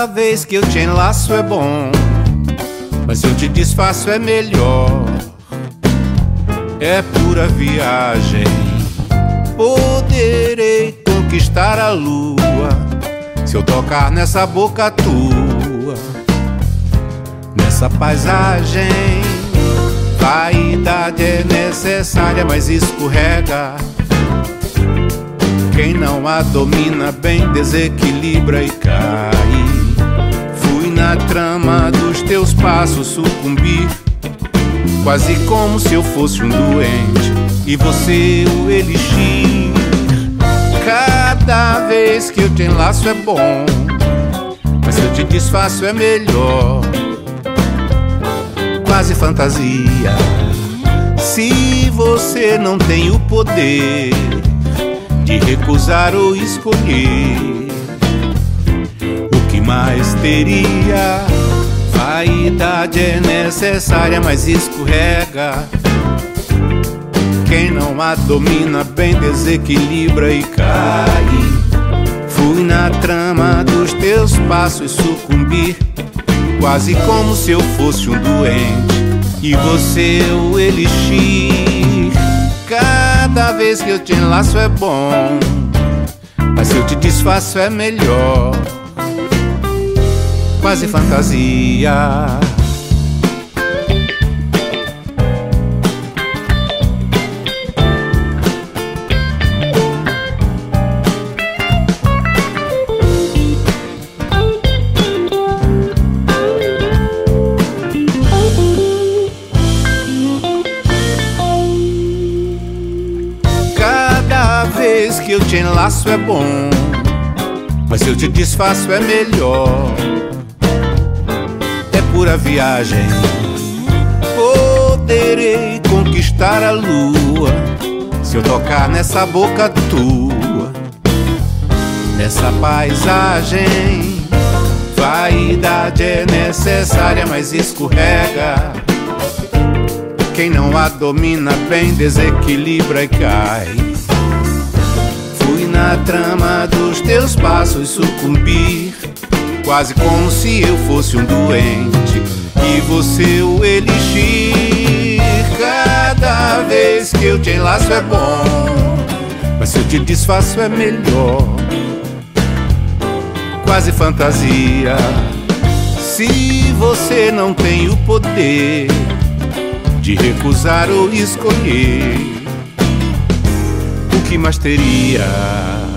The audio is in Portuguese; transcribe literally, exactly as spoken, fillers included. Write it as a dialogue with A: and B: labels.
A: Cada vez que eu te enlaço é bom, mas se eu te desfaço é melhor. É pura viagem. Poderei conquistar a lua se eu tocar nessa boca tua, nessa paisagem. Vaidade é necessária, mas escorrega. Quem não a domina bem desequilibra e cai. Fui na trama dos teus passos sucumbir, quase como se eu fosse um doente e você o elixir. Cada vez que eu te enlaço é bom, mas se eu te desfaço é melhor. Quase fantasia. Se você não tem o poder de recusar ou escolher, o que mais teria? Vaidade é necessária, mas escorrega. Quem não a domina bem desequilibra e cai. Fui na trama dos teus passos sucumbir, quase como se eu fosse um doente e você o elixir. Cada vez que eu te enlaço é bom, mas se eu te desfaço é melhor. Quase fantasia. Cada vez que eu te enlaço é bom, mas se eu te desfaço é melhor. É pura viagem. Poderei conquistar a lua se eu tocar nessa boca tua, nessa paisagem. Vaidade é necessária, mas escorrega. Quem não a domina bem desequilibra e cai. Fui na trama dos teus passos sucumbir, quase como se eu fosse um doente e você o elixir. Cada vez que eu te enlaço é bom, mas se eu te desfaço é melhor. Quase fantasia. Se você não tem o poder de recusar ou escolher, o que mais teria?